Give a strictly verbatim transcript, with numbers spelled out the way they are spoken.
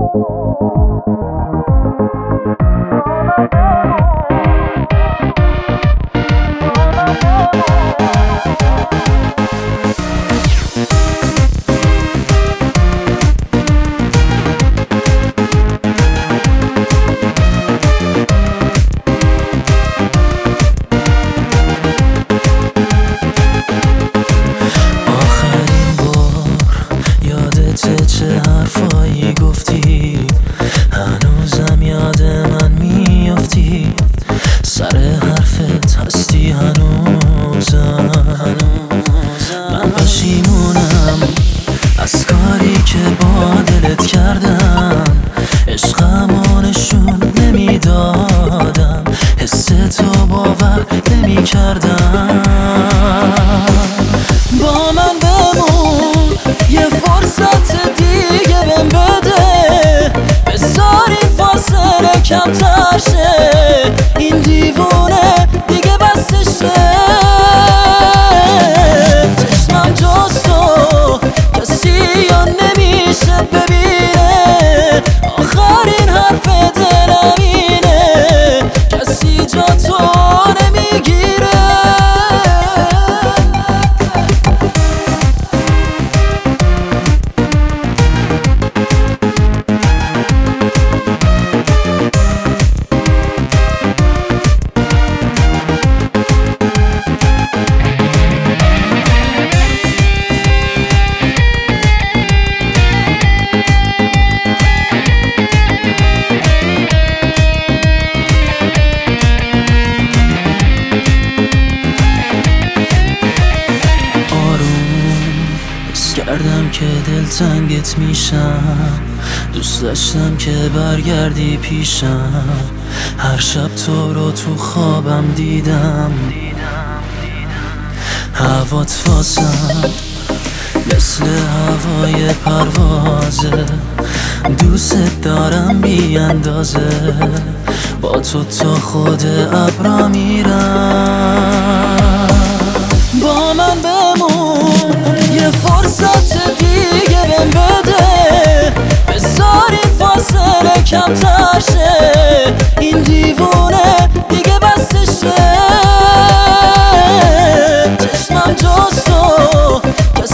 چه حرفایی گفتی هنوزم یاد من میافتی، سر حرفت هستی هنوزم. من پشیمونم از کاری که با دلت کردم، عشقمو نشون نمیدادم، حس تو باور نمیکردم. با من بمون یه فرصت دیگه بهم بده، بذار این فاصله کمتر شه، این دیوونه دیگه بسشه. چشمم جز تو کسی یا نمیشه ببینه، آخرین حرف دلم اینه، کسی جا تو نمیگیره. کردم که دلتنگت میشم، دوست داشتم که برگردی پیشم، هر شب تو رو تو خوابم دیدم. هوات واسم مثل هوای پروازه، دوست دارم بی اندازه، با تو تا خود ابرا میرم. با من بمون یه فرصت دیگه بهم بده، بذار این فاصله کمتر شه، این دیوونه دیگه بسشه. چشمم جز تو